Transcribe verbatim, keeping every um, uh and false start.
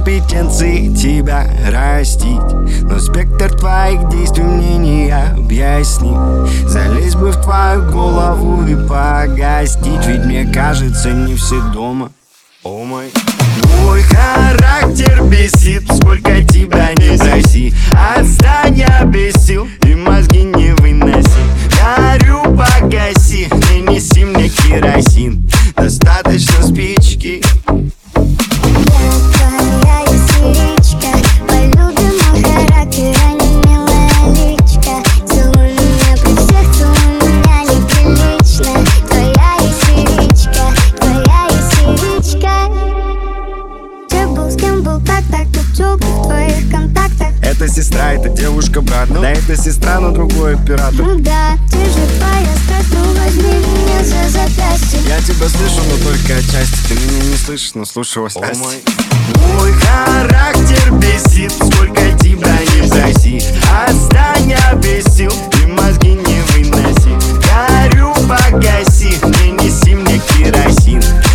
компетенции тебя растить, но спектр твоих действий мне не объяснить. Залезть бы в твою голову и погостить, ведь мне кажется, не все дома. О мой. Твой характер бесит, сколько тебя не проси. Отстань, я бесил, и мозги не выноси. Горю, погаси, не неси мне керосин. Достаточно спички. Это сестра, это девушка, брат. Да, это сестра, но другой оператор. Ну да, ты же твоя страсть, ну возьми меня за запястье. Я тебя слышу, но только отчасти. Ты меня не слышишь, но слушай вас. О мой. Мой характер бесит, сколько тебя не проси. Отстань, я бесил, и мозги не выноси. Горю, погаси, не неси мне керосин.